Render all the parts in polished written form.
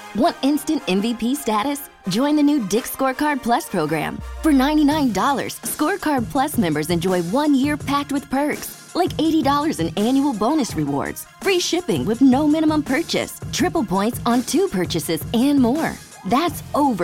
Want instant MVP status? Join the new Dick's Scorecard Plus program. For $99, Scorecard Plus members enjoy 1 year packed with perks, like $80 in annual bonus rewards, free shipping with no minimum purchase, triple points on 2 purchases, and more. That's over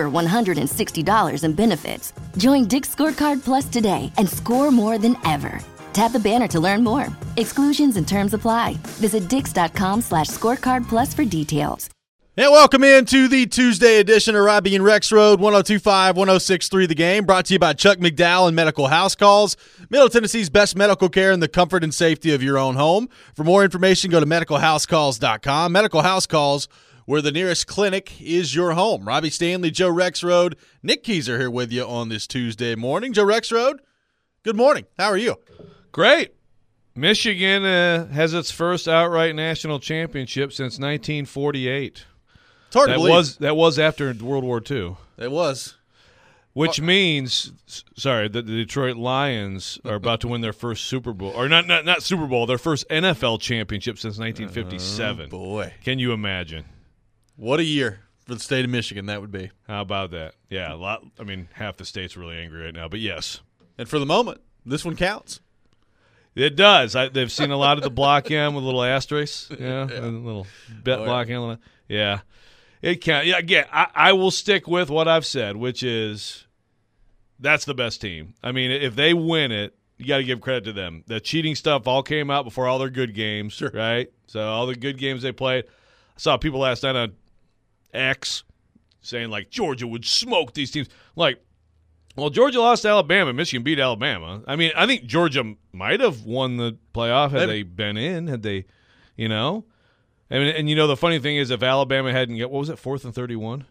$160 in benefits. Join Dick's Scorecard Plus today and score more than ever. Tap the banner to learn more. Exclusions and terms apply. Visit dix.com/scorecard plus for details. And welcome into the Tuesday edition of Robbie and Rex Road, 102.5, 106.3 The Game, brought to you by Chuck McDowell and Medical House Calls, Middle Tennessee's best medical care in the comfort and safety of your own home. For more information, go to medicalhousecalls.com. Medical House Calls, where the nearest clinic is your home. Robbie Stanley, Joe Rexrode, Nick Keyser here with you on this Tuesday morning. Joe Rexrode, good morning. How are you? Great. Michigan has its first outright national championship since 1948. It's hard to believe. That was after World War II. It was. Which means, the Detroit Lions are about to win their first Super Bowl. Or not Super Bowl, their first NFL championship since 1957. Oh, boy. Can you imagine? What a year for the state of Michigan that would be. How about that? Yeah, a lot. I mean, half the state's really angry right now, but yes. And for the moment, this one counts. It does. They've seen a lot of the block M with a little asterisk, yeah. A little bet block M. Yeah. It counts. Yeah, again, I will stick with what I've said, which is that's the best team. I mean, if they win it, you got to give credit to them. The cheating stuff all came out before all their good games, sure. Right? So all the good games they played. I saw people last night on X saying, like, Georgia would smoke these teams. Like, well, Georgia lost to Alabama. Michigan beat Alabama. I mean, I think Georgia might have won the playoff had they been in, had they, you know. I mean, and, you know, the funny thing is if Alabama hadn't what was it, 4th and 31?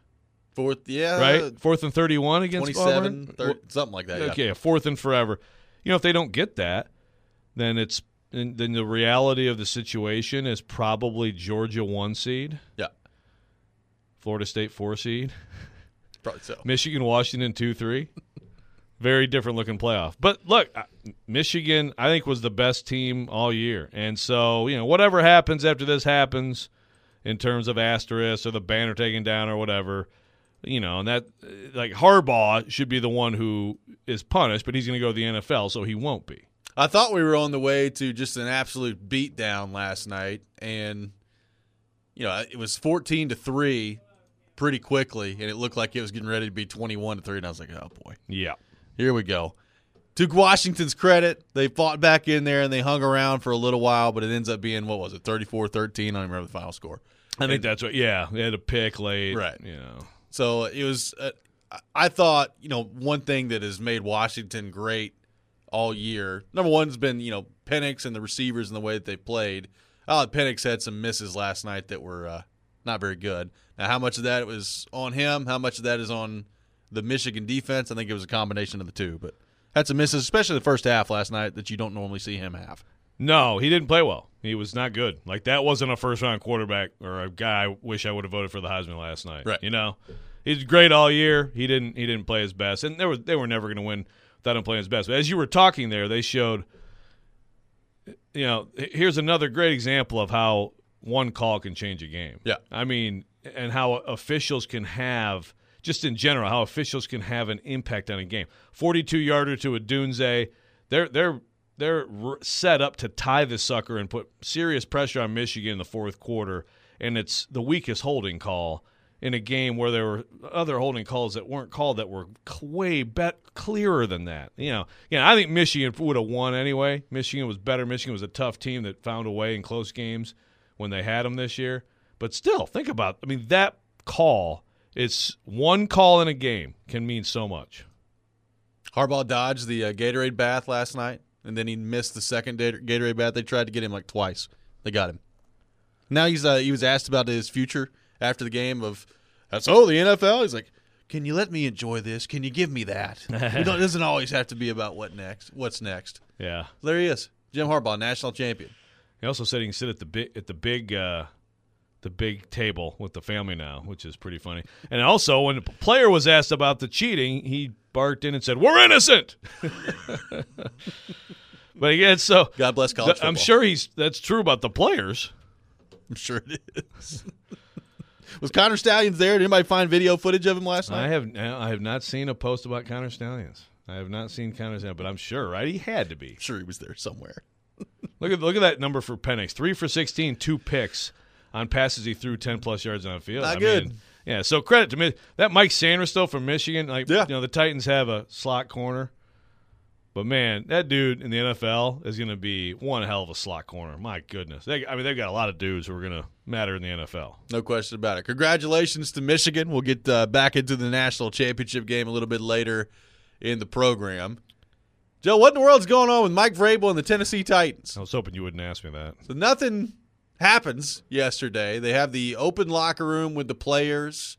Right? 4th and 31 against 27, 30, something like that, Okay, 4th and forever. You know, if they don't get that, then then the reality of the situation is probably Georgia 1 seed. Yeah. Florida State 4 seed. Probably so. Michigan, Washington 2-3. Very different looking playoff. But look, Michigan, I think, was the best team all year. And so, you know, whatever happens after this happens in terms of asterisks or the banner taken down or whatever, you know, and that, like, Harbaugh should be the one who is punished, but he's going to go to the NFL, so he won't be. I thought we were on the way to just an absolute beatdown last night. And, you know, it was 14-3 pretty quickly, and it looked like it was getting ready to be 21-3, and I was like, oh, boy. Yeah. Here we go. To Washington's credit, they fought back in there and they hung around for a little while, but it ends up being, 34-13? I don't remember the final score. I think that's what, yeah. They had a pick late. Right. You know. So it was, I thought, you know, one thing that has made Washington great all year, number one has been, you know, Penix and the receivers and the way that they played. Penix had some misses last night that were not very good. Now, how much of that was on him? How much of that is on the Michigan defense? I think it was a combination of the two, but had some misses, especially the first half last night that you don't normally see him have. No, he didn't play well. He was not good. Like, that wasn't a first-round quarterback or a guy I wish I would have voted for the Heisman last night. Right. You know, he's great all year. He didn't play his best, and they were never going to win without him playing his best. But as you were talking there, they showed, you know, here's another great example of how one call can change a game. Yeah. I mean, and how officials can have, just in general, how officials can have an impact on a game. 42-yarder to Odunze. They're set up to tie the sucker and put serious pressure on Michigan in the fourth quarter, and it's the weakest holding call in a game where there were other holding calls that weren't called that were way clearer than that. You know, I think Michigan would have won anyway. Michigan was better. Michigan was a tough team that found a way in close games when they had them this year. But still, think about, I mean, that call, it's one call in a game can mean so much. Harbaugh dodged the Gatorade bath last night, and then he missed the second Gatorade bath. They tried to get him like twice. They got him. Now he was asked about his future after the game of, the NFL? He's like, can you let me enjoy this? Can you give me that? It doesn't always have to be about what's next. Yeah. There he is, Jim Harbaugh, national champion. He also said he can sit at the big table with the family now, which is pretty funny. And also, when the player was asked about the cheating, he barked in and said, "We're innocent." But again, so God bless college football. I'm sure that's true about the players. I'm sure it is. Was Connor Stallions there? Did anybody find video footage of him last night? I have not seen a post about Connor Stallions. I have not seen Connor Stallions, but I'm sure, right? He had to be. I'm sure he was there somewhere. Look at that number for Penix. 3 for 16, 2 picks on passes he threw 10-plus yards on the field. Not good. Yeah, so credit to me. That Mike Sanders, though, from Michigan, the Titans have a slot corner. But, man, that dude in the NFL is going to be one hell of a slot corner. My goodness. They've got a lot of dudes who are going to matter in the NFL. No question about it. Congratulations to Michigan. We'll get back into the national championship game a little bit later in the program. Joe, what in the world's going on with Mike Vrabel and the Tennessee Titans? I was hoping you wouldn't ask me that. So nothing happens yesterday. They have the open locker room with the players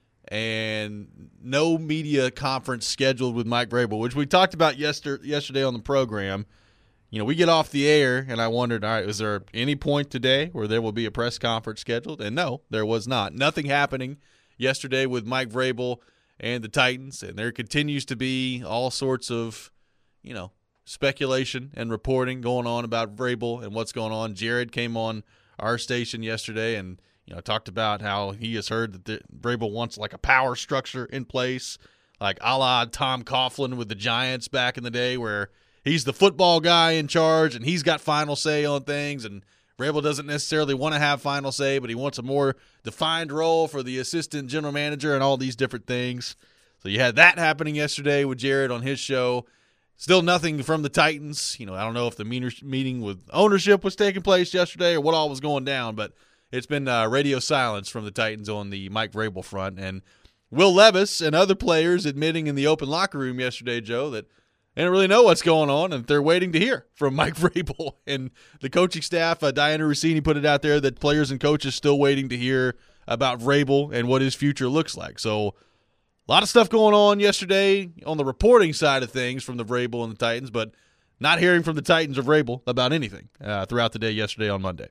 and no media conference scheduled with Mike Vrabel, which we talked about yesterday on the program. You know, we get off the air, and I wondered, all right, is there any point today where there will be a press conference scheduled? And no, there was not. Nothing happening yesterday with Mike Vrabel and the Titans, and there continues to be all sorts of, speculation and reporting going on about Vrabel and what's going on. Jared came on our station yesterday and talked about how he has heard that Vrabel wants like a power structure in place, like a la Tom Coughlin with the Giants back in the day, where he's the football guy in charge and he's got final say on things, and Vrabel doesn't necessarily want to have final say, but he wants a more defined role for the assistant general manager and all these different things. So you had that happening yesterday with Jared on his show. Still nothing from the Titans. I don't know if the meeting with ownership was taking place yesterday or what all was going down, but it's been radio silence from the Titans on the Mike Vrabel front. And Will Levis and other players admitting in the open locker room yesterday, Joe, that they don't really know what's going on and they're waiting to hear from Mike Vrabel. And the coaching staff, Diana Rossini put it out there that players and coaches still waiting to hear about Vrabel and what his future looks like. So a lot of stuff going on yesterday on the reporting side of things from the Vrabel and the Titans, but not hearing from the Titans or Vrabel about anything throughout the day yesterday on Monday.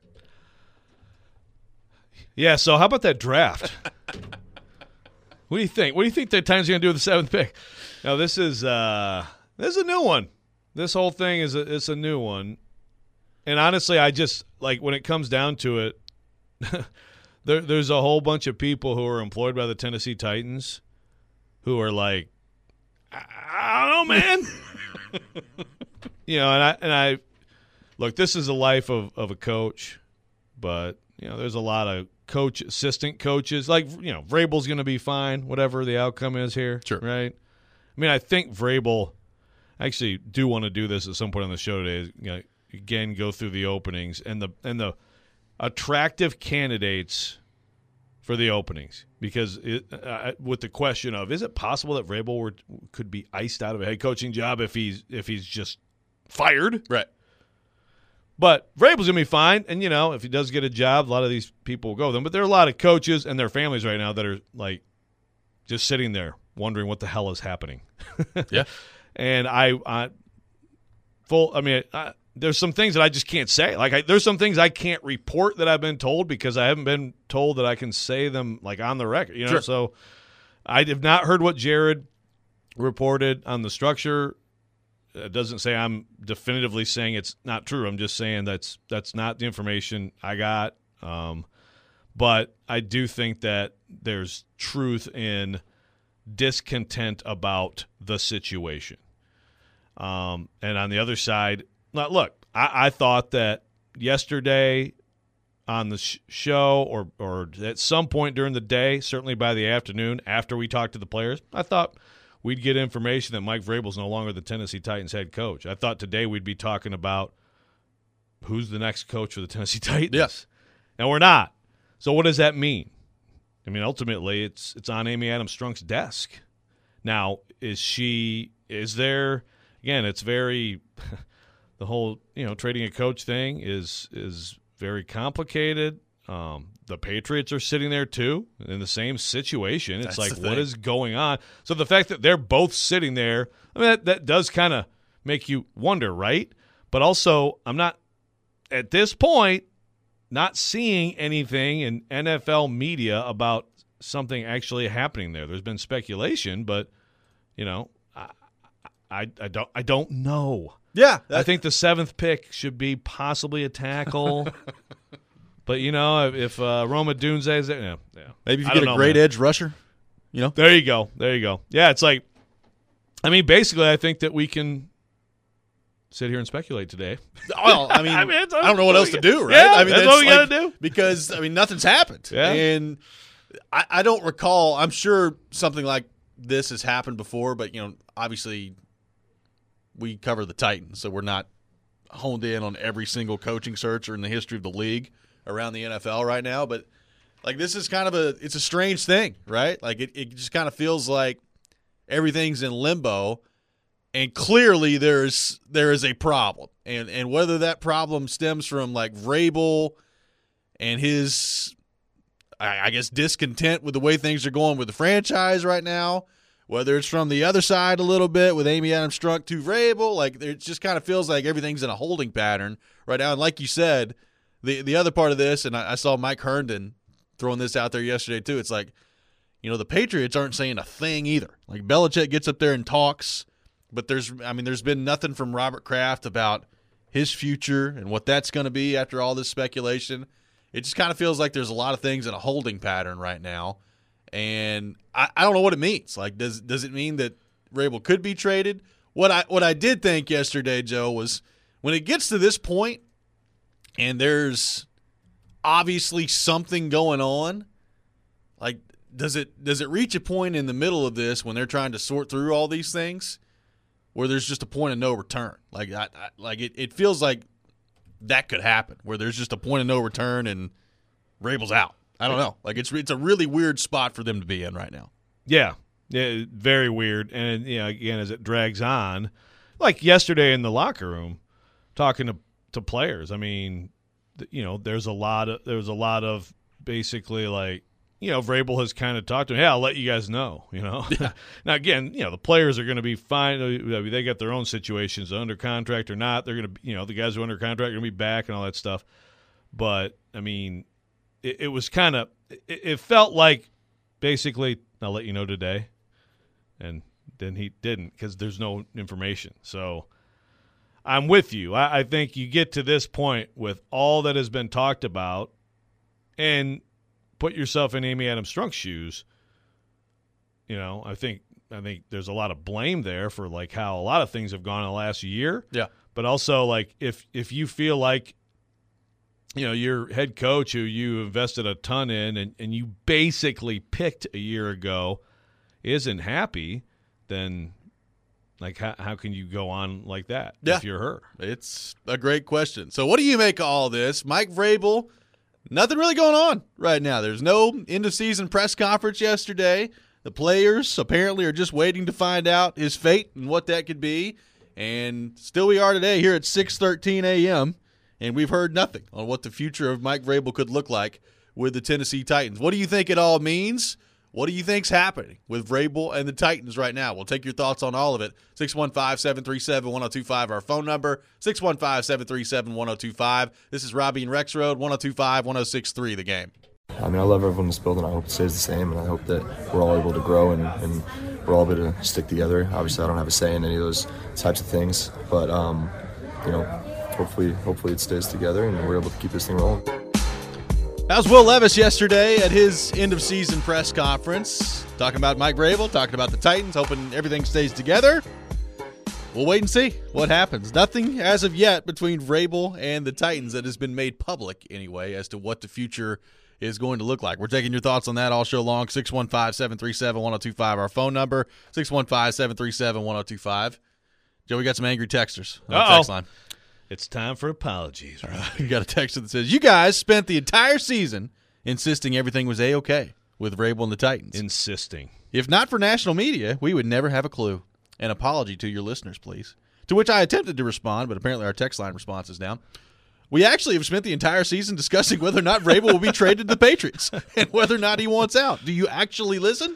Yeah, so how about that draft? What do you think? What do you think the Titans are going to do with the 7th pick? Now, this is a new one. This whole thing it's a new one. And honestly, I just, when it comes down to it, there's a whole bunch of people who are employed by the Tennessee Titans who are like, I don't know, man. And I look, this is a life of a coach, but there's a lot of assistant coaches. Vrabel's going to be fine, whatever the outcome is here, sure, right? I mean, I think Vrabel. I actually do want to do this at some point on the show today. Again, go through the openings and the attractive candidates for the openings, because with the question of, is it possible that Vrabel could be iced out of a head coaching job if he's just fired? Right. But Vrabel's going to be fine, and, if he does get a job, a lot of these people will go with him. But there are a lot of coaches and their families right now that are, just sitting there wondering what the hell is happening. Yeah. And there's some things that I just can't say. There's some things I can't report that I've been told because I haven't been told that I can say them on the record. Sure. So I have not heard what Jared reported on the structure. It doesn't say I'm definitively saying it's not true. I'm just saying that's not the information I got. But I do think that there's truth in discontent about the situation. And on the other side, look, I thought that yesterday on the show or at some point during the day, certainly by the afternoon after we talked to the players, I thought we'd get information that Mike Vrabel's no longer the Tennessee Titans head coach. I thought today we'd be talking about who's the next coach for the Tennessee Titans. Yes. And we're not. So what does that mean? I mean, ultimately, it's on Amy Adams-Strunk's desk. Now, is there – again, it's very – the whole, trading a coach thing is very complicated. The Patriots are sitting there, too, in the same situation. It's what is going on? So the fact that they're both sitting there, I mean, that does kind of make you wonder, right? But also, I'm not – at this point – not seeing anything in NFL media about something actually happening there. There's been speculation, but I don't know. Yeah, I think the 7th pick should be possibly a tackle. But, if Rome Odunze is there, yeah. Maybe if you get a great edge rusher, There you go. Yeah, it's like, basically I think that we can sit here and speculate today. Well, I don't know what else to do, right? Yeah, that's what we got to do. Because, nothing's happened. Yeah. And I don't recall, I'm sure something like this has happened before, but, obviously we cover the Titans, so we're not honed in on every single coaching search or in the history of the league around the NFL right now. But, this is kind of it's a strange thing, right? It just kind of feels like everything's in limbo, and clearly there is a problem. And whether that problem stems from, Vrabel and his, I guess, discontent with the way things are going with the franchise right now, whether it's from the other side a little bit with Amy Adams Strunk to Vrabel, it just kind of feels like everything's in a holding pattern right now. And like you said, the other part of this, and I saw Mike Herndon throwing this out there yesterday too, it's like, the Patriots aren't saying a thing either. Belichick gets up there and talks, but there's been nothing from Robert Kraft about his future and what that's going to be after all this speculation. It just kind of feels like there's a lot of things in a holding pattern right now. And I don't know what it means. Does it mean that Vrabel could be traded? What I did think yesterday, Joe, was when it gets to this point and there's obviously something going on, does it reach a point in the middle of this when they're trying to sort through all these things where there's just a point of no return? It feels like that could happen where there's just a point of no return and Vrabel's out. I don't know. It's a really weird spot for them to be in right now. Yeah, very weird. And again, as it drags on, yesterday in the locker room, talking to players. There's a lot of basically Vrabel has kind of talked to him. Hey, I'll let you guys know. Yeah. Now again, the players are going to be fine. They got their own situations, under contract or not. They're going to, the guys who are under contract are going to be back and all that stuff. But it was kind of – it felt like basically I'll let you know today, and then he didn't because there's no information. So I'm with you. I think you get to this point with all that has been talked about and put yourself in Amy Adams Strunk's shoes. I think there's a lot of blame there for how a lot of things have gone in the last year. Yeah. But also if you feel like your head coach who you invested a ton in and you basically picked a year ago isn't happy, then how can you go on like that if you're her? It's a great question. So what do you make of all this? Mike Vrabel, nothing really going on right now. There's no end-of-season press conference yesterday. The players apparently are just waiting to find out his fate and what that could be. And still we are today here at 6:13 a.m., and we've heard nothing on what the future of Mike Vrabel could look like with the Tennessee Titans. What do you think it all means? What do you think's happening with Vrabel and the Titans right now? We'll take your thoughts on all of it. 615-737-1025, our phone number, 615-737-1025. This is Robbie and Rex Road, 102.5-106.3 The Game. I love everyone in this building. I hope it stays the same, and I hope that we're all able to grow and we're all able to stick together. Obviously, I don't have a say in any of those types of things, but, hopefully it stays together and we're able to keep this thing rolling. That was Will Levis yesterday at his end-of-season press conference, talking about Mike Vrabel, talking about the Titans, hoping everything stays together. We'll wait and see what happens. Nothing as of yet between Vrabel and the Titans that has been made public anyway as to what the future is going to look like. We're taking your thoughts on that all show long. 615-737-1025, our phone number, 615-737-1025. Joe, we got some angry texters on the text line. It's time for apologies. Right? We got a texter that says, you guys spent the entire season insisting everything was A-okay with Vrabel and the Titans. Insisting. If not for national media, we would never have a clue. An apology to your listeners, please. To which I attempted to respond, but apparently our text line response is down. We actually have spent the entire season discussing whether or not Vrabel will be traded to the Patriots and whether or not he wants out. Do you actually listen?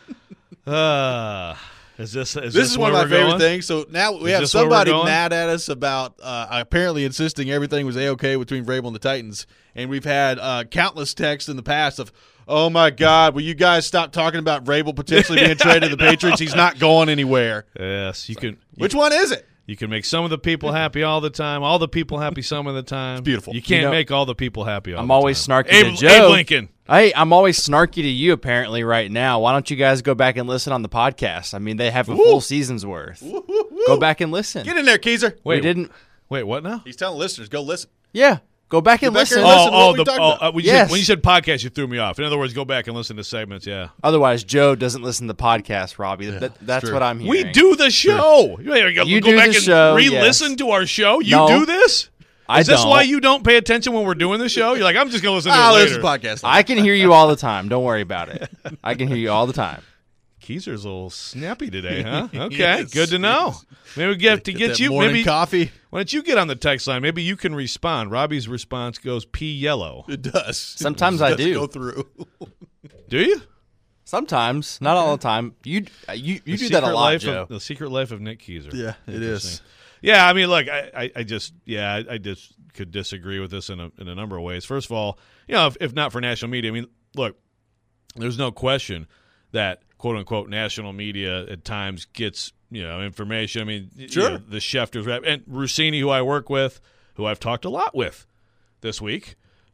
This is one of my favorite things. So now we have somebody mad at us about apparently insisting everything was A-okay between Vrabel and the Titans. And we've had countless texts in the past of, oh, my God, will you guys stop talking about Vrabel potentially being traded to the Patriots? He's not going anywhere. Yes, you can. Which one is it? You can make some of the people happy all the time, all the people happy some of the time. It's beautiful. You can't make all the people happy all the time. I'm always snarky to Joe. Abe Lincoln. Hey, I'm always snarky to you apparently right now. Why don't you guys go back and listen on the podcast? I mean, they have a full season's worth. Go back and listen. Get in there, Keezer. Wait, what now? He's telling listeners, go listen. Yeah. Go back and listen. When Yes. you said podcast, you threw me off. In other words, go back and listen to segments, yeah. Otherwise, Joe doesn't listen to the podcast, Robbie. That's true. what I'm hearing. We do the show. You do go back the and show, re-listen yes. to our show? You No. do this? Is this don't. why you don't pay attention when we're doing the show? You're like, I'm just going to listen to it This is later. podcast. I can hear you all the time. Don't worry about it. I can hear you all the time. Keezer's a little snappy today, huh? Okay, Yes. good to know. Maybe we have to get that you. morning Maybe coffee. why don't you get on the text line? Maybe you can respond. Robbie's response goes P yellow. It does. Sometimes It I does do. go through. Do you? Sometimes, not all the time. You do that a lot, Joe. The secret life of Nick Keezer. Yeah, it is. Yeah, I mean, look, I just could disagree with this in a number of ways. First of all, if not for national media, I mean, look, there's no question that quote unquote national media at times gets information. I mean, sure, the Schefters and Rossini, who I work with, who I've talked a lot with this week.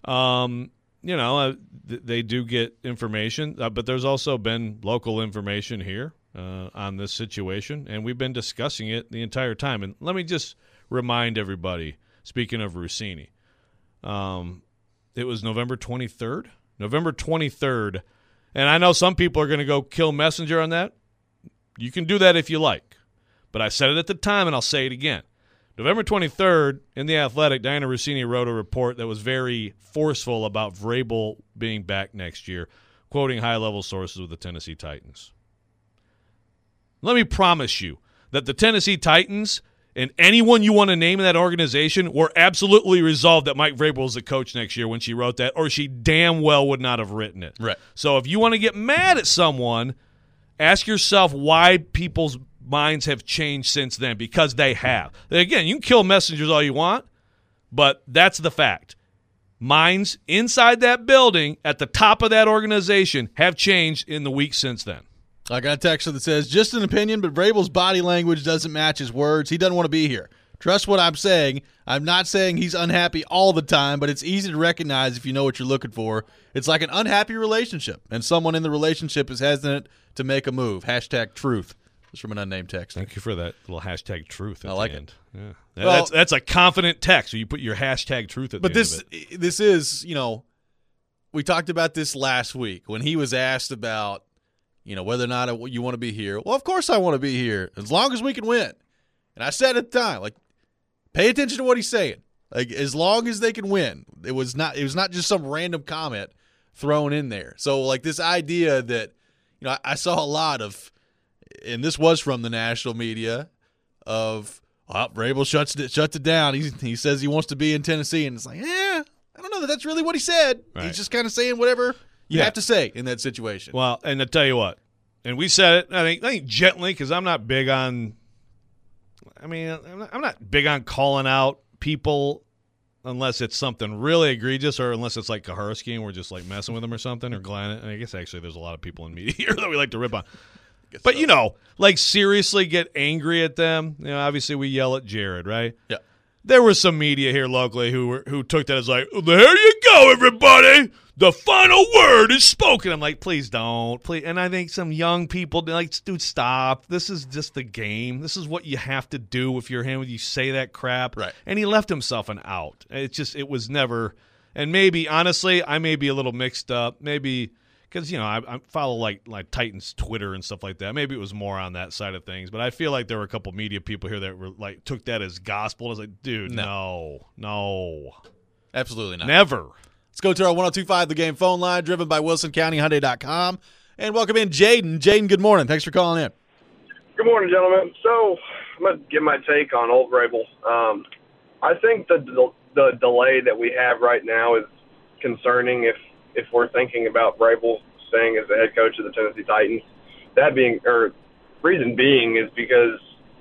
They do get information, but there's also been local information here on this situation, and we've been discussing it the entire time. And let me just remind everybody, speaking of Rossini, it was November 23rd. November 23rd, and I know some people are going to go kill Messenger on that. You can do that if you like, but I said it at the time, and I'll say it again. November 23rd, in The Athletic, Diana Rossini wrote a report that was very forceful about Vrabel being back next year, quoting high-level sources with the Tennessee Titans. Let me promise you that the Tennessee Titans and anyone you want to name in that organization were absolutely resolved that Mike Vrabel is the coach next year when she wrote that, or she damn well would not have written it. Right. So if you want to get mad at someone, ask yourself why people's minds have changed since then, because they have. Again, you can kill messengers all you want, but that's the fact. Minds inside that building at the top of that organization have changed in the weeks since then. I got a text that says, just an opinion, but Vrabel's body language doesn't match his words. He doesn't want to be here. Trust what I'm saying. I'm not saying he's unhappy all the time, but it's easy to recognize if you know what you're looking for. It's like an unhappy relationship, and someone in the relationship is hesitant to make a move. #truth. It's from an unnamed text. Thank you for that little #truth at I like the end. it. Yeah. Well, that's a confident text where you put your #truth at the end of it. This is, we talked about this last week when he was asked about, whether or not you want to be here. Well, of course I want to be here as long as we can win. And I said at the time, pay attention to what he's saying. As long as they can win. It was not just some random comment thrown in there. So this idea that, I saw a lot of, and this was from the national media, of Vrabel shuts it down. He says he wants to be in Tennessee, and it's like, I don't know that that's really what he said. Right. He's just kind of saying whatever you have to say in that situation. Well, and I tell you what, and we said it, I think gently, because I'm not big on. I'm not big on calling out people unless it's something really egregious, or unless it's like Kaharski and we're just messing with them or something, or Glenn. And I guess actually there's a lot of people in media here that we like to rip on. But seriously get angry at them. Obviously we yell at Jared, right? Yeah. There was some media here locally who took that as there you go, everybody. The final word is spoken. I'm like, please don't. Please. And I think some young people dude, stop. This is just the game. This is what you have to do if you're him. You say that crap. Right. And he left himself an out. It was never. And maybe, honestly, I may be a little mixed up. Maybe because, I follow like Titans Twitter and stuff like that. Maybe it was more on that side of things. But I feel like there were a couple media people here that were took that as gospel. I was like, dude, no. Absolutely not. Never. Let's go to our 102.5 The Game phone line, driven by WilsonCountyHyundai.com. And welcome in Jaden. Jaden, good morning. Thanks for calling in. Good morning, gentlemen. So I'm going to give my take on old Vrabel. I think the delay that we have right now is concerning if we're thinking about Vrabel staying as the head coach of the Tennessee Titans. Reason being is because,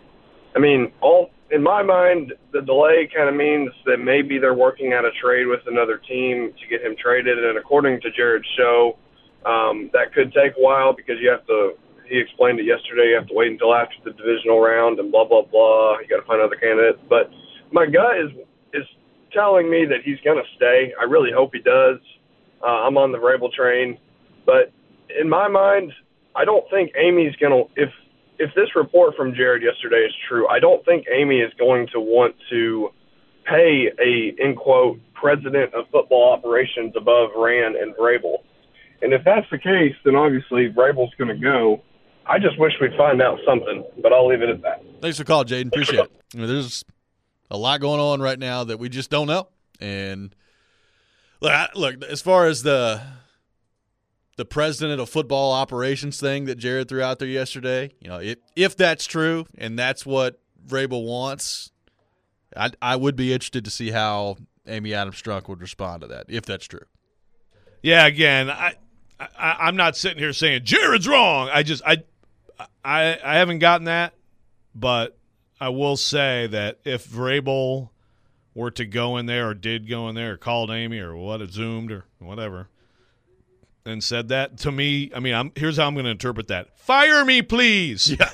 in my mind, the delay kind of means that maybe they're working out a trade with another team to get him traded. And according to Jared's show, that could take a while because he he explained it yesterday. You have to wait until after the divisional round and blah, blah, blah. You got to find other candidates. But my gut is telling me that he's going to stay. I really hope he does. I'm on the Vrabel train. But in my mind, I don't think Amy's going to – if this report from Jared yesterday is true, I don't think Amy is going to want to pay a, in quote, president of football operations above Rand and Vrabel. And if that's the case, then obviously Vrabel's going to go. I just wish we'd find out something, but I'll leave it at that. Thanks for the call, Jaden. Appreciate it. There's a lot going on right now that we just don't know. And look, as far as the president of football operations thing that Jared threw out there yesterday, if that's true and that's what Vrabel wants, I would be interested to see how Amy Adams Strunk would respond to that, if that's true. Yeah, again, I'm not sitting here saying Jared's wrong. I haven't gotten that, but I will say that if Vrabel were to go in there or did go in there or called Amy or Zoomed or whatever and said that to me, I mean, here's how I'm going to interpret that. Fire me, please. Yeah.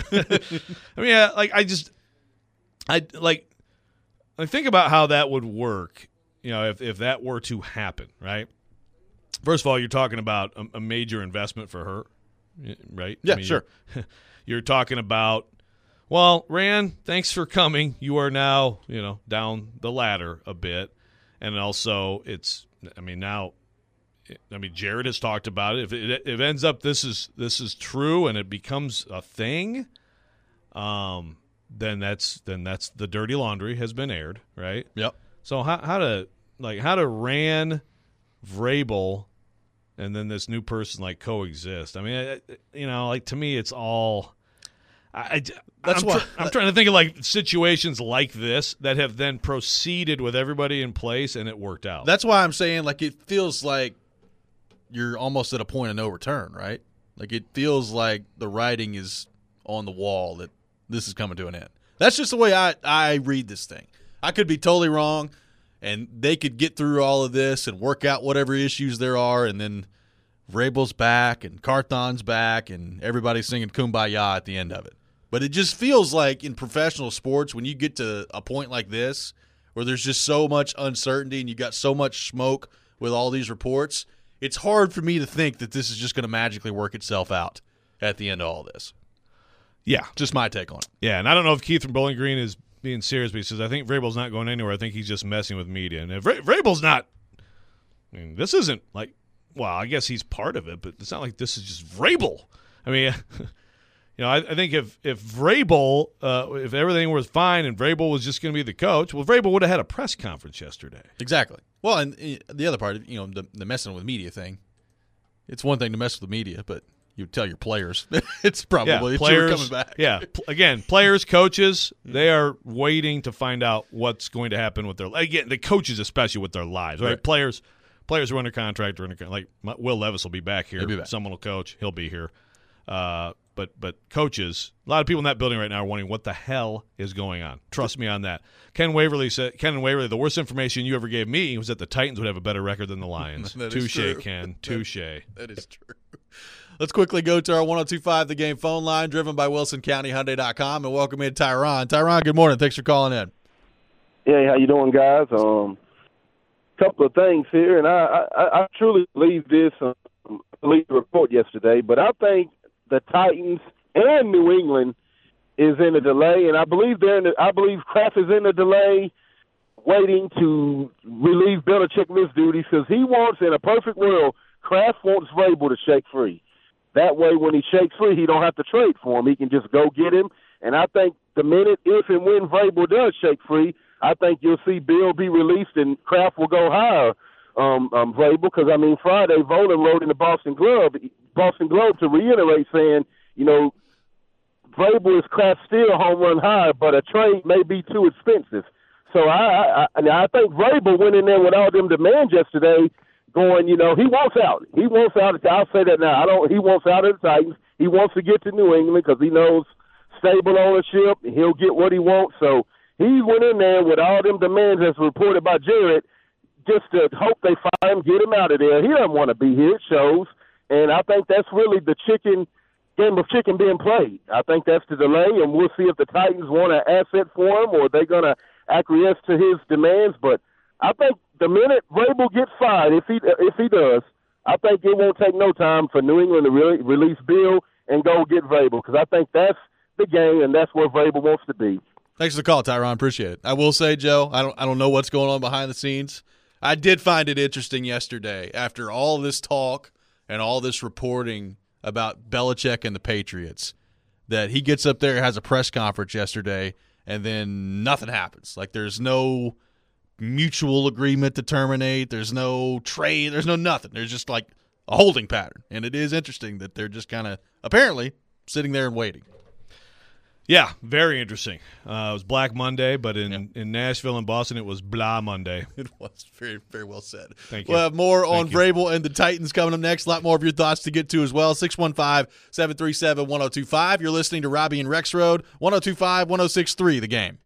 I think about how that would work, if that were to happen, right? First of all, you're talking about a major investment for her, right? Yeah, sure. You're talking about, well, Rand, thanks for coming. You are now, down the ladder a bit. And also Jared has talked about it. If it ends up this is true and it becomes a thing, then that's the dirty laundry has been aired, right? Yep. So how to Rand, Vrabel, and then this new person coexist? I mean, to me, it's all. I'm trying to think of situations like this that have then proceeded with everybody in place and it worked out. That's why I'm saying it feels like you're almost at a point of no return, right? It feels like the writing is on the wall that this is coming to an end. That's just the way I read this thing. I could be totally wrong, and they could get through all of this and work out whatever issues there are, and then Vrabel's back and Carthon's back and everybody's singing Kumbaya at the end of it. But it just feels like in professional sports, when you get to a point like this where there's just so much uncertainty and you got so much smoke with all these reports, it's hard for me to think that this is just going to magically work itself out at the end of all this. Yeah. Just my take on it. Yeah, and I don't know if Keith from Bowling Green is being serious, but he says, I think Vrabel's not going anywhere. I think he's just messing with media. And if Vrabel's not – this isn't I guess he's part of it, but it's not like this is just Vrabel. I mean – I think if Vrabel, if everything was fine and Vrabel was just going to be the coach, well, Vrabel would have had a press conference yesterday. Exactly. Well, and the other part, the messing with media thing, it's one thing to mess with the media, but you tell your players it's probably players coming back. Yeah. Again, players, coaches, they are waiting to find out what's going to happen with the coaches especially with their lives, right? Players are under contract or Will Levis will be back here. He'll be back. Someone will coach. He'll be here. But coaches, a lot of people in that building right now are wondering what the hell is going on. Trust me on that. Ken Waverly, the worst information you ever gave me was that the Titans would have a better record than the Lions. Touche, Ken. Touche. That is true. Let's quickly go to our 102.5 The Game phone line, driven by WilsonCountyHyundai.com, and welcome in Tyron. Tyron, good morning. Thanks for calling in. Hey, how you doing, guys? Couple of things here, and I truly believe this. Believe the report yesterday, but I think the Titans and New England is in a delay, and I believe Kraft is in a delay, waiting to relieve Belichick of his duties because he wants, in a perfect world, Kraft wants Vrabel to shake free. That way, when he shakes free, he don't have to trade for him. He can just go get him. And I think the minute, if and when Vrabel does shake free, I think you'll see Bill be released and Kraft will go higher. Vrabel, because Friday Volan wrote in the Boston Globe to reiterate saying, Vrabel is Kraft still home run high, but a trade may be too expensive. So I think Vrabel went in there with all them demands yesterday, going, he wants out. He wants out. I'll say that now. He wants out of the Titans. He wants to get to New England because he knows stable ownership. He'll get what he wants. So he went in there with all them demands as reported by Jared, just to hope they fire him, get him out of there. He doesn't want to be here, it shows. And I think that's really the chicken game of chicken being played. I think that's the delay, and we'll see if the Titans want an asset for him or they're going to acquiesce to his demands. But I think the minute Vrabel gets fired, if he does, I think it won't take no time for New England to really release Bill and go get Vrabel, because I think that's the game and that's where Vrabel wants to be. Thanks for the call, Tyron. Appreciate it. I will say, Joe, I don't know what's going on behind the scenes. I did find it interesting yesterday after all this talk and all this reporting about Belichick and the Patriots that he gets up there, has a press conference yesterday, and then nothing happens. Like, there's no mutual agreement to terminate. There's no trade. There's no nothing. There's just like a holding pattern. And it is interesting that they're just kind of apparently sitting there and waiting. Yeah, very interesting. It was Black Monday, but in Nashville and Boston, it was Blah Monday. It was very, very well said. Thank you. We'll have more on Vrabel and the Titans coming up next. A lot more of your thoughts to get to as well. 615-737-1025. You're listening to Robbie and Rex Road, 102.5, 106.3 The Game.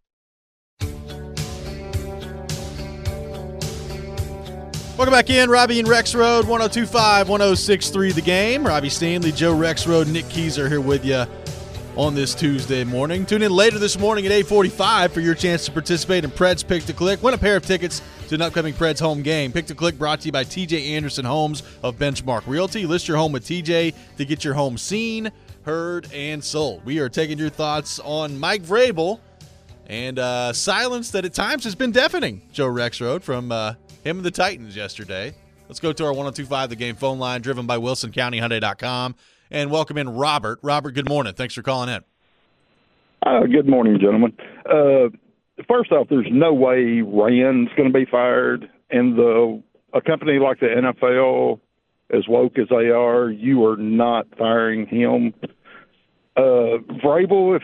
Welcome back in, Robbie and Rex Road, 102.5, 106.3 The Game. Robbie Stanley, Joe Rex Road, Nick Keyser here with you on this Tuesday morning. Tune in later this morning at 8:45 for your chance to participate in Preds Pick to Click. Win a pair of tickets to an upcoming Preds home game. Pick to Click brought to you by TJ Anderson Homes of Benchmark Realty. List your home with TJ to get your home seen, heard, and sold. We are taking your thoughts on Mike Vrabel and silence that at times has been deafening, Joe Rex Road, from him and the Titans yesterday. Let's go to our 102.5 The Game phone line, driven by WilsonCountyHyundai.com. And welcome in Robert. Robert, good morning. Thanks for calling in. Good morning, gentlemen. First off, there's no way Rand's going to be fired. And a company like the NFL, as woke as they are, you are not firing him. Vrabel,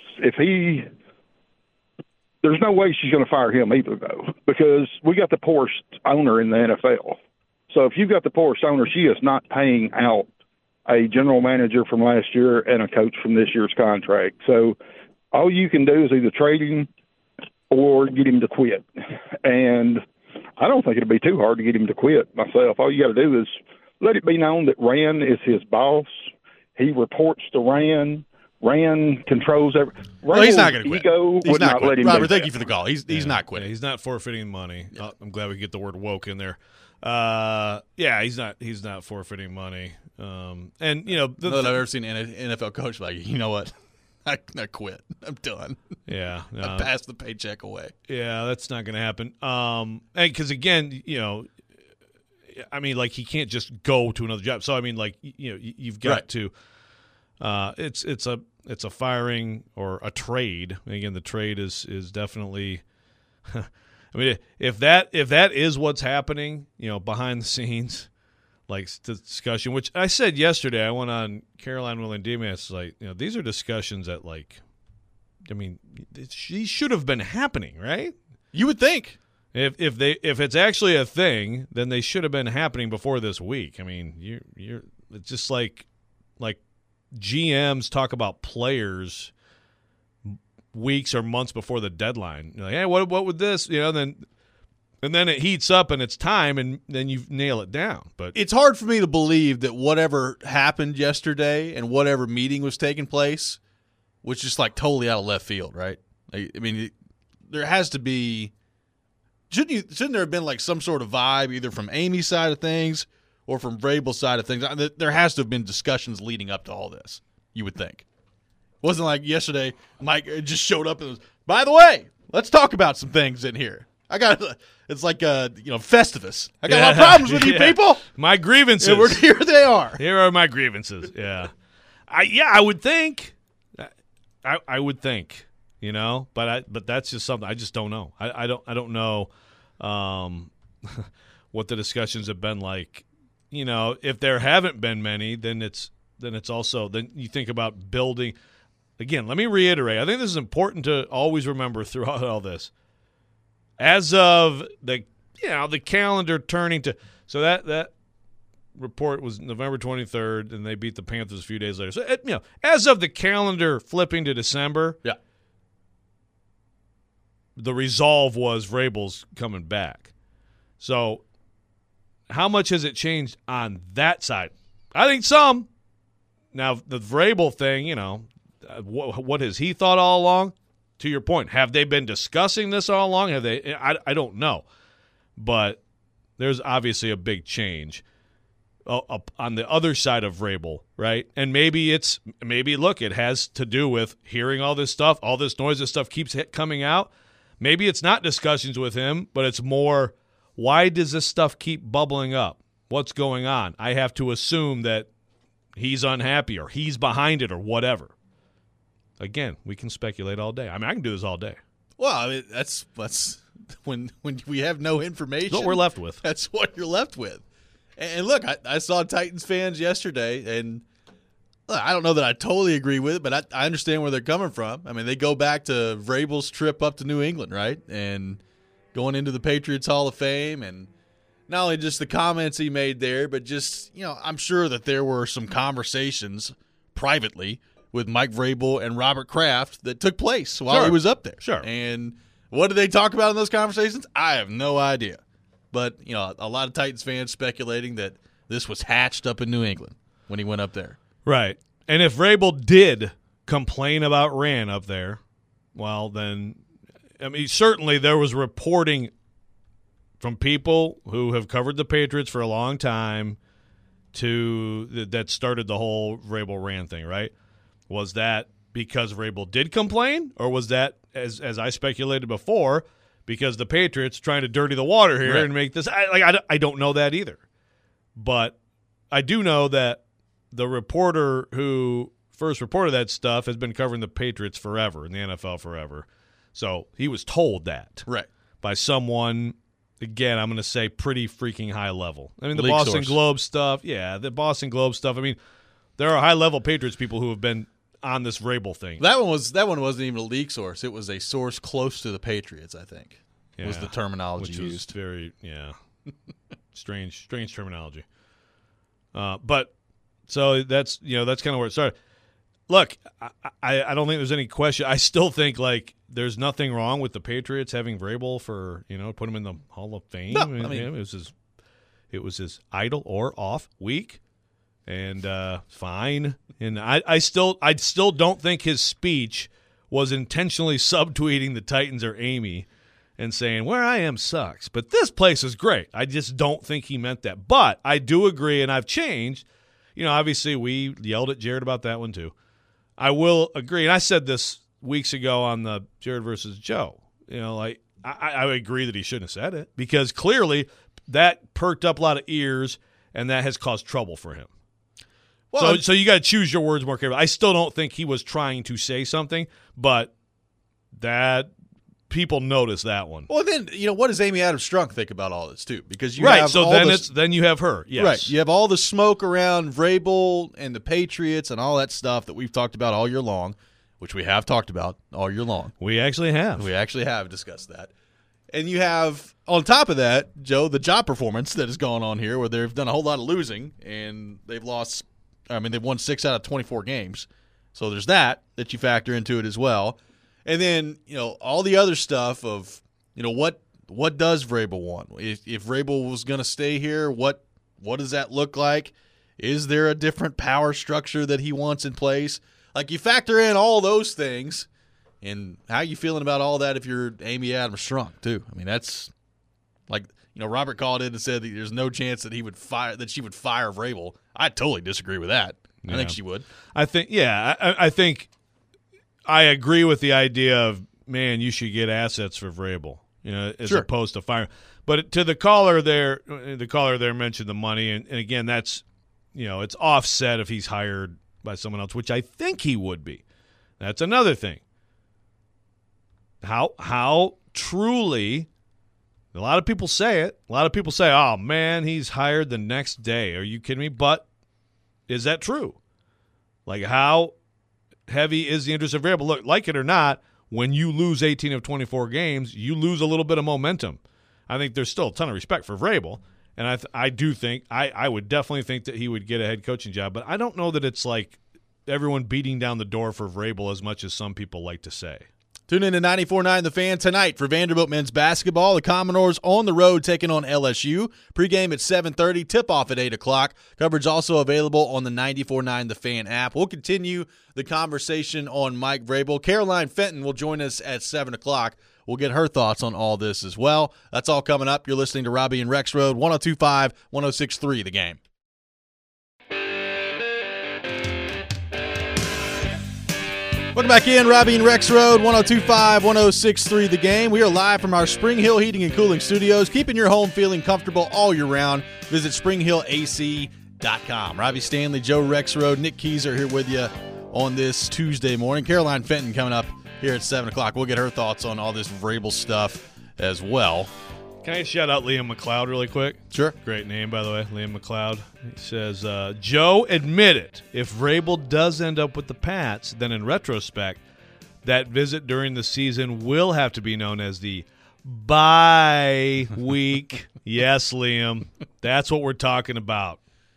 there's no way she's going to fire him either, though, because we got the poorest owner in the NFL. So if you've got the poorest owner, she is not paying out a general manager from last year and a coach from this year's contract. So all you can do is either trade him or get him to quit. And I don't think it'll be too hard to get him to quit myself. All you got to do is let it be known that Rand is his boss. He reports to Rand. Rand controls everything. No, he's not going to quit. Ego he's would not let him. Robert, thank you for the call. He's not quitting. Yeah, he's not forfeiting money. Yeah. I'm glad we get the word woke in there. He's not forfeiting money. And you know, I've ever seen an NFL coach like, you know what, I quit. I'm done. Yeah, no, I passed the paycheck away. Yeah, that's not going to happen. And because again, you know, I mean, like he can't just go to another job. So I mean, like you've got to. It's a firing or a trade. And again, the trade is definitely. I mean, if that is what's happening, you know, behind the scenes, like discussion, which I said yesterday, I went on Caroline William-Dimas, like, you know, these are discussions that, like, I mean, these should have been happening, right? You would think. If it's actually a thing, then they should have been happening before this week. I mean, you're it's just like GMs talk about players weeks or months before the deadline. You're like, hey, what would this, you know, and then it heats up and it's time, and then you nail it down. But it's hard for me to believe that whatever happened yesterday and whatever meeting was taking place was just like totally out of left field, right? I mean, there has to be. Shouldn't there have been like some sort of vibe either from Amy's side of things or from Vrabel's side of things? There has to have been discussions leading up to all this, you would think. It wasn't like yesterday Mike just showed up and was, by the way, let's talk about some things in here. It's like Festivus. I got a lot of problems with you people. My grievances. Yeah, here they are. Here are my grievances. Yeah. I would think. I would think, you know, but that's just something I just don't know. I don't know what the discussions have been like. You know, if there haven't been many, then it's also, then you think about building. Again, let me reiterate. I think this is important to always remember throughout all this. As of the calendar turning to, so that report was November 23rd, and they beat the Panthers a few days later. So as of the calendar flipping to December, yeah, the resolve was Vrabel's coming back. So how much has it changed on that side? I think some. Now, the Vrabel thing, you know, what has he thought all along? To your point, have they been discussing this all along? Have they? I don't know. But there's obviously a big change on the other side of Vrabel, right? And maybe it has to do with hearing all this stuff, all this noise, this stuff keeps coming out. Maybe it's not discussions with him, but it's more, why does this stuff keep bubbling up? What's going on? I have to assume that he's unhappy or he's behind it or whatever. Again, we can speculate all day. I mean, I can do this all day. Well, I mean, that's when we have no information. That's what we're left with. That's what you're left with. And look, I saw Titans fans yesterday, and look, I don't know that I totally agree with it, but I understand where they're coming from. I mean, they go back to Vrabel's trip up to New England, right? And going into the Patriots Hall of Fame, and not only just the comments he made there, but just, you know, I'm sure that there were some conversations privately with Mike Vrabel and Robert Kraft that took place while he was up there. Sure. And what did they talk about in those conversations? I have no idea. But, you know, a lot of Titans fans speculating that this was hatched up in New England when he went up there. Right. And if Vrabel did complain about Rand up there, well, then, I mean, certainly there was reporting from people who have covered the Patriots for a long time that started the whole Vrabel-Rand thing, right? Was that because Vrabel did complain, or was that, as I speculated before, because the Patriots trying to dirty the water here and make this? I don't know that either. But I do know that the reporter who first reported that stuff has been covering the Patriots forever, in the NFL forever. So he was told that by someone, again, I'm going to say pretty freaking high level. I mean, the Boston Globe stuff. Yeah, the Boston Globe stuff. I mean, there are high-level Patriots people who have been on this Vrabel thing. That one wasn't even a leak source. It was a source close to the Patriots, I think, was the terminology used. Very, strange terminology. But so that's kind of where it started. Look, I don't think there's any question. I still think, like, there's nothing wrong with the Patriots having Vrabel for, put him in the Hall of Fame. No, I mean, it was his idle or off week, and fine. And I still don't think his speech was intentionally subtweeting the Titans or Amy and saying, where I am sucks, but this place is great. I just don't think he meant that. But I do agree, and I've changed. Obviously we yelled at Jared about that one too. I will agree, and I said this weeks ago on the Jared versus Joe. I agree that he shouldn't have said it, because clearly that perked up a lot of ears, and that has caused trouble for him. Well, so you got to choose your words more carefully. I still don't think he was trying to say something, but that people notice that one. Well, then what does Amy Adams Strunk think about all this too? Because you have so then you have her. Yes. Right. You have all the smoke around Vrabel and the Patriots and all that stuff that we've talked about all year long, which we have talked about all year long. We actually have. We actually have discussed that. And you have, on top of that, Joe, the job performance that has gone on here, where they've done a whole lot of losing, and they've lost. I mean, they've won 6 out of 24 games. So there's that you factor into it as well. And then, all the other stuff of, what does Vrabel want? If Vrabel was going to stay here, what does that look like? Is there a different power structure that he wants in place? Like, you factor in all those things, and how you feeling about all that if you're Amy Adams Strunk, too? I mean, that's like, Robert called in and said that there's no chance that she would fire Vrabel. I totally disagree with that. I think she would. I think I agree with the idea of, man, you should get assets for Vrabel, as opposed to firing. But to the caller there mentioned the money, and again, that's, it's offset if he's hired by someone else, which I think he would be. That's another thing. How truly, a lot of people say it. A lot of people say, oh, man, he's hired the next day. Are you kidding me? But is that true? Like, how heavy is the interest of Vrabel? Look, like it or not, when you lose 18 of 24 games, you lose a little bit of momentum. I think there's still a ton of respect for Vrabel, and I do think I would definitely think that he would get a head coaching job, but I don't know that it's like everyone beating down the door for Vrabel as much as some people like to say. Tune in to 94.9 The Fan tonight for Vanderbilt men's basketball. The Commodores on the road taking on LSU. Pregame at 7:30, tip-off at 8 o'clock. Coverage also available on the 94.9 The Fan app. We'll continue the conversation on Mike Vrabel. Caroline Fenton will join us at 7 o'clock. We'll get her thoughts on all this as well. That's all coming up. You're listening to Robbie and Rex Road, 102.5, 106.3 The Game. Welcome back in, Robbie and Rex Road, 102.5, 106.3 The Game. We are live from our Spring Hill Heating and Cooling Studios, keeping your home feeling comfortable all year round. Visit springhillac.com. Robbie Stanley, Joe Rex Road, Nick Keyser here with you on this Tuesday morning. Caroline Fenton coming up here at 7 o'clock. We'll get her thoughts on all this Vrabel stuff as well. Can I shout out Liam McLeod really quick? Sure. Great name, by the way, Liam McLeod. He says, Joe, admit it. If Vrabel does end up with the Pats, then in retrospect, that visit during the season will have to be known as the bye week. Yes, Liam. That's what we're talking about.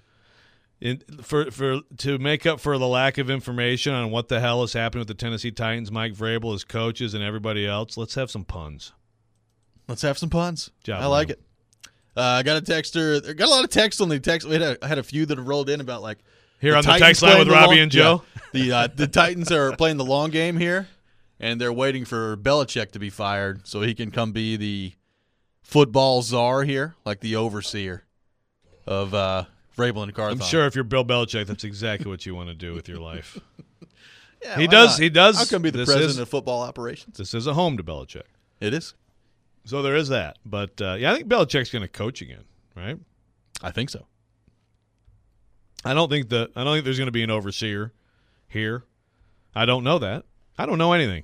To make up for the lack of information on what the hell is happening with the Tennessee Titans, Mike Vrabel, his coaches, and everybody else, let's have some puns. Let's have some puns. Job, I like it. I got a texter. Got a lot of text on the text. I had a few that have rolled in about like here on the text line with Robbie and Joe. Yeah, the Titans are playing the long game here, and they're waiting for Belichick to be fired so he can come be the football czar here, like the overseer of Vrabel and Carthon. I'm sure if you're Bill Belichick, that's exactly what you want to do with your life. Yeah, he does. Not? He does. How come be the president of football operations? This is a home to Belichick. It is. So there is that. But, yeah, I think Belichick's going to coach again, right? I think so. I don't think there's going to be an overseer here. I don't know that. I don't know anything.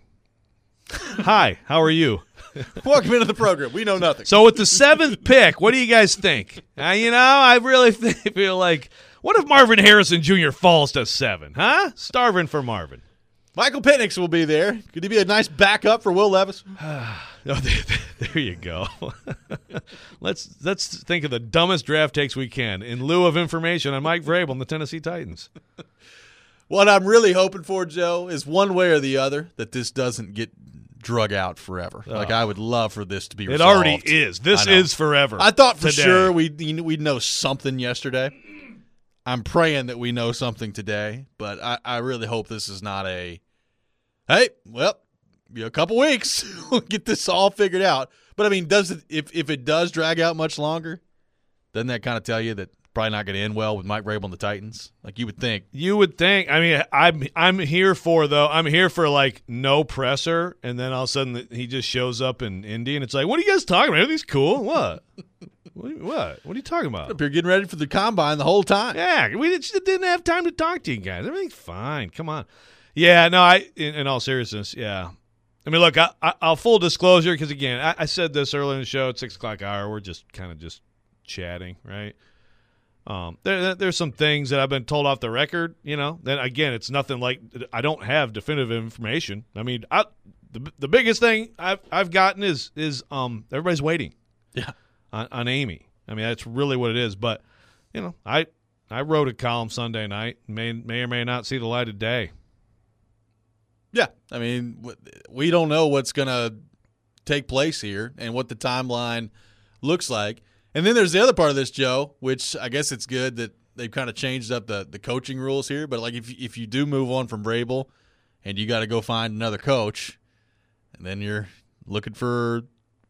Hi, how are you? Welcome into the program. We know nothing. So with the 7th pick, what do you guys think? I really feel like, what if Marvin Harrison Jr. falls to 7? Huh? Starving for Marvin. Michael Penix will be there. Could he be a nice backup for Will Levis? Oh, there you go. Let's think of the dumbest draft takes we can in lieu of information on Mike Vrabel and the Tennessee Titans. What I'm really hoping for, Joe, is one way or the other that this doesn't get drug out forever. Like I would love for this to be resolved. It already is. This is forever. I thought for today. sure we'd know something yesterday. I'm praying that we know something today, but I really hope this is not a, hey, well, a couple weeks, we'll get this all figured out. But, I mean, if it does drag out much longer, doesn't that kind of tell you that probably not going to end well with Mike Vrabel and the Titans? Like you would think. You would think. I mean, I'm here for like no presser, and then all of a sudden he just shows up in Indy, and it's like, what are you guys talking about? Everything's cool. What? What are you talking about? You're getting ready for the combine the whole time. Yeah, we just didn't have time to talk to you guys. Everything's fine. Come on. Yeah, no, in all seriousness, yeah. I mean, look, I'll full disclosure because, again, I said this earlier in the show at 6 o'clock hour. We're just kind of just chatting, right? There's some things that I've been told off the record, Then, again, it's nothing like I don't have definitive information. I mean, the biggest thing I've gotten is everybody's waiting. Yeah. On Amy. I mean, that's really what it is. But, I wrote a column Sunday night, may or may not see the light of day. Yeah. I mean, we don't know what's going to take place here and what the timeline looks like. And then there's the other part of this, Joe, which I guess it's good that they've kind of changed up the coaching rules here. But, like, if you do move on from Vrabel and you got to go find another coach, and then you're looking for,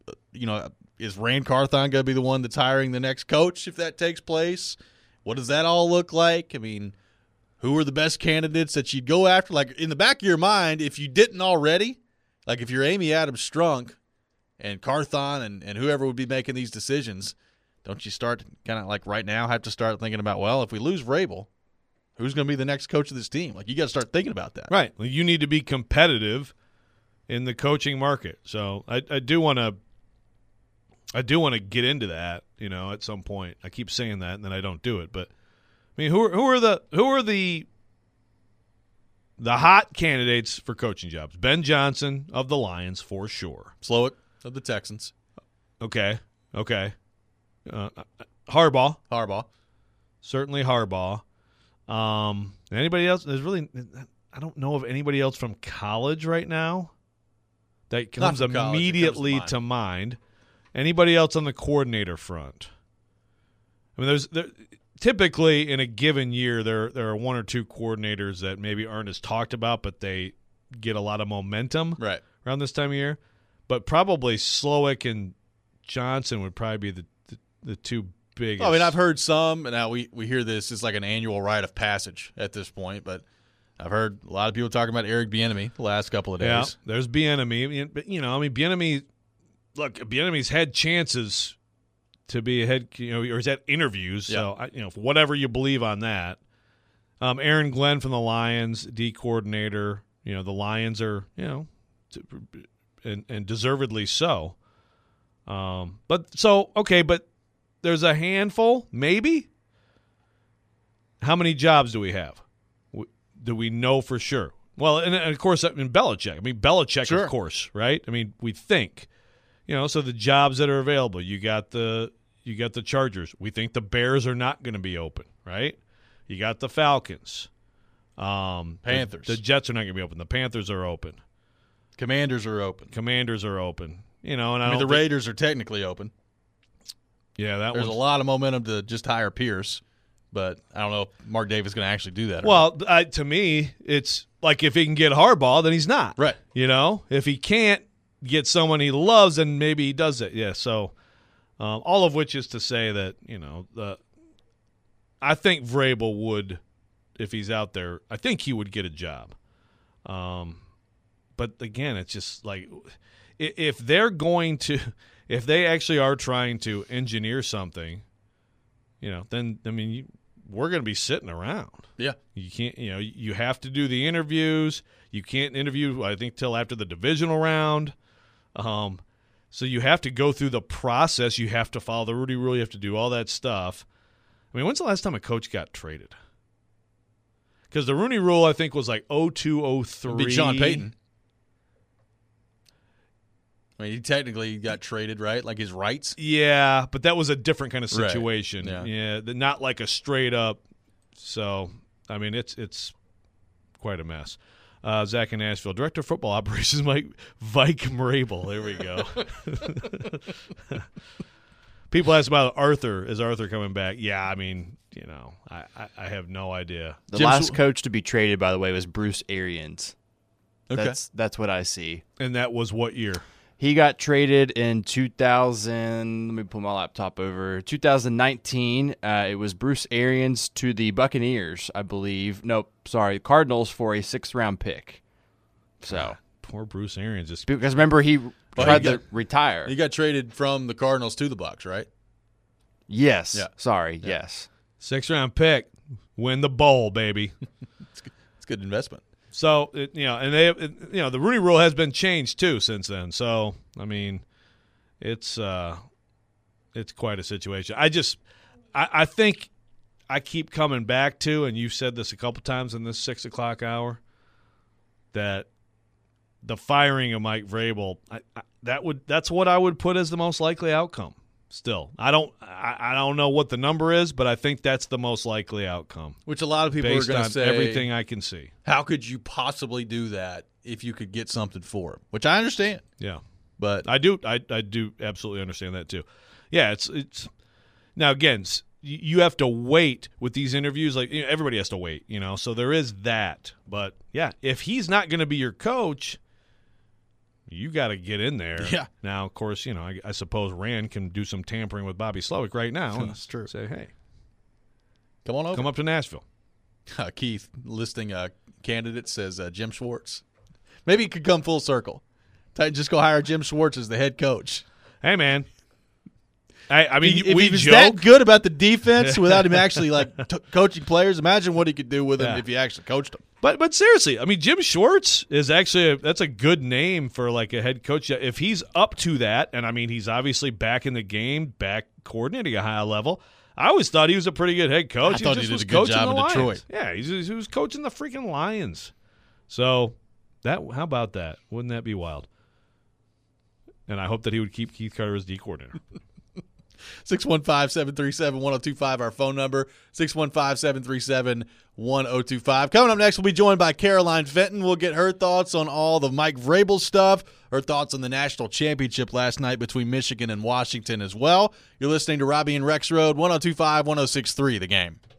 is Rand Carthon going to be the one that's hiring the next coach if that takes place? What does that all look like? I mean, who are the best candidates that you'd go after? Like, in the back of your mind, if you didn't already, like if you're Amy Adams Strunk and Carthon and whoever would be making these decisions, don't you start kind of like right now have to start thinking about, well, if we lose Vrabel, who's going to be the next coach of this team? Like, you got to start thinking about that. Right. Well, you need to be competitive in the coaching market. So I do want to get into that, at some point. I keep saying that and then I don't do it. But I mean, who are the hot candidates for coaching jobs? Ben Johnson of the Lions for sure. Slowick of the Texans. Okay. Harbaugh. Certainly Harbaugh. Anybody else? I don't know of anybody else from college right now. that comes from college, immediately it comes to mind. Anybody else on the coordinator front? I mean, typically in a given year there are one or two coordinators that maybe aren't as talked about, but they get a lot of momentum around this time of year. But probably Slowick and Johnson would probably be the two biggest. I mean, I've heard some, and now we hear this is like an annual rite of passage at this point, but I've heard a lot of people talking about Eric Bieniemy the last couple of days. Yeah, there's Bieniemy. But, Bieniemy, look, Bieniemy's had chances to be a head, or he's had interviews. Yeah. So, for whatever you believe on that. Aaron Glenn from the Lions, D coordinator. The Lions are, and deservedly so. But there's a handful, maybe. How many jobs do we have? Do we know for sure? Well, and of course, Belichick. Belichick, sure. Of course, right? We think. So the jobs that are available, you got the Chargers. We think the Bears are not going to be open, right? You got the Falcons. Panthers. The Jets are not going to be open. The Panthers are open. Commanders are open. And the Raiders are technically open. Yeah, there's a lot of momentum to just hire Pierce, but I don't know if Mark Davis is going to actually do that. Well, to me, it's like if he can get Harbaugh, then he's not. Right. If he can't get someone he loves, then maybe he does it. Yeah. So, all of which is to say that I think Vrabel would, if he's out there, I think he would get a job. But again, it's just like if they're going to, if they actually are trying to engineer something, then we're going to be sitting around. Yeah. You can't, you have to do the interviews. You can't interview, I think, till after the divisional round. So you have to go through the process. You have to follow the Rudy Rule. You have to do all that stuff. When's the last time a coach got traded? Because the Rooney Rule, I think, was like 02, 03. It'd be Sean Payton. He technically got traded, right? Like his rights? Yeah, but that was a different kind of situation. Right. Yeah, not like a straight up. So, it's quite a mess. Zach in Nashville, Director of Football Operations, Mike Vrabel. There we go. People ask about Arthur. Is Arthur coming back? Yeah, I have no idea. The last coach to be traded, by the way, was Bruce Arians. Okay. That's what I see. And that was what year? He got traded in 2000. Let me pull my laptop over. 2019. It was Bruce Arians to the Buccaneers, I believe. Nope, sorry, Cardinals for a 6th-round pick. So poor Bruce Arians. Because remember he tried to retire. He got traded from the Cardinals to the Bucs, right? Yes. Yeah. Sorry. Yeah. Yes. 6th-round pick, win the bowl, baby. It's a good investment. So, and the Rooney Rule has been changed too since then. So, it's quite a situation. I think I keep coming back to, and you've said this a couple times in this 6 o'clock hour, that the firing of Mike Vrabel, that's what I would put as the most likely outcome. Still, I don't know what the number is, but I think that's the most likely outcome. Which a lot of people are going to say, everything I can see. How could you possibly do that if you could get something for him? Which I understand. Yeah, but I do absolutely understand that too. Yeah, it's now again, you have to wait with these interviews. Like everybody has to wait, So there is that. But yeah, if he's not going to be your coach, you got to get in there. Yeah. Now, of course, I suppose Rand can do some tampering with Bobby Slowick right now. That's true. Say, hey, come on over. Come up to Nashville. Keith listing candidates says Jim Schwartz. Maybe he could come full circle. Just go hire Jim Schwartz as the head coach. Hey, man. If he was that good about the defense without him actually coaching players, imagine what he could do with him if he actually coached them. But seriously, Jim Schwartz is actually that's a good name for like a head coach. If he's up to that, and he's obviously back in the game, back coordinating a high level. I always thought he was a pretty good head coach. I thought he did a good job in Detroit. Yeah, he was coaching the freaking Lions. So how about that? Wouldn't that be wild? And I hope that he would keep Keith Carter as D coordinator. 615-737-1025, our phone number, 615-737-1025. Coming up next, we'll be joined by Caroline Fenton. We'll get her thoughts on all the Mike Vrabel stuff, her thoughts on the national championship last night between Michigan and Washington as well. You're listening to Robbie and Rex Road, 102.5, 106.3 The Game.